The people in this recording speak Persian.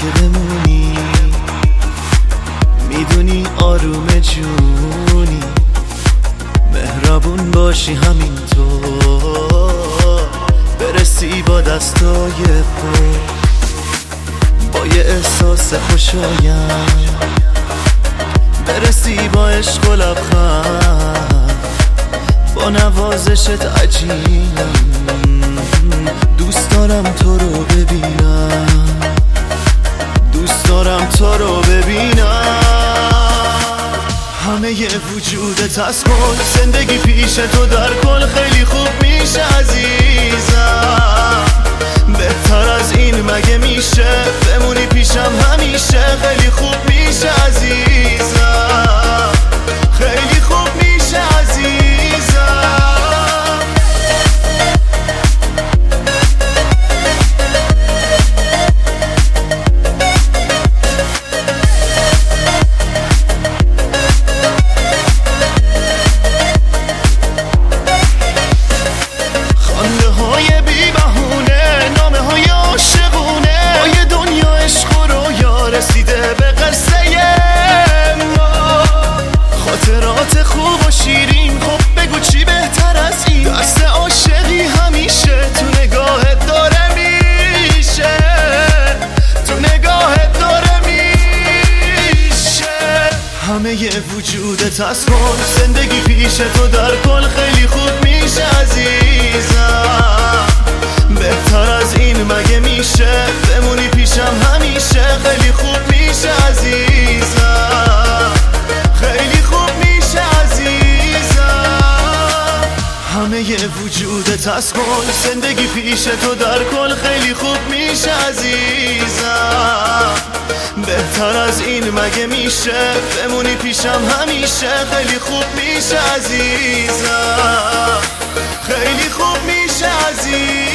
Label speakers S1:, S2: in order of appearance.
S1: که بمونی، میدونی آروم جونی، مهربون باشی همینطور، برسی با دستای پر، با یه احساس خوشایند برسی با عشق و لبخند، با نوازشت عجیبم، دوست دارم تو رو ببینم، دوست دارم تو رو ببینم. همه ی وجودت از کل، زندگی پیش تو در کل خیلی خوب میشه عزیزم، بهتر از این مگه میشه، بمونی پیشم همیشه خیلی خوب میشه عزیزم، خیلی خوب میشه عزیزم. رسیده به قصه ما، خاطرات خوب و شیرین، خب بگو چی بهتر از این، دست عاشقی همیشه تو نگاهت داره میشه، تو نگاهت داره میشه. همه ی وجودت از کل، زندگی پیش تو در کل خیلی خوب میشه عزیزم، بهتر از این مگه میشه، بمونی پیشم همیشه خیلی خوب میشه عزیزم، خیلی خوب میشه عزیزم. همه ی وجودت از کل، زندگی پیش تو در کل خیلی خوب میشه عزیزم، بهتر از این مگه میشه، بمونی پیشم همیشه خیلی خوب میشه عزیزم، خیلی خوب میشه عزیزم.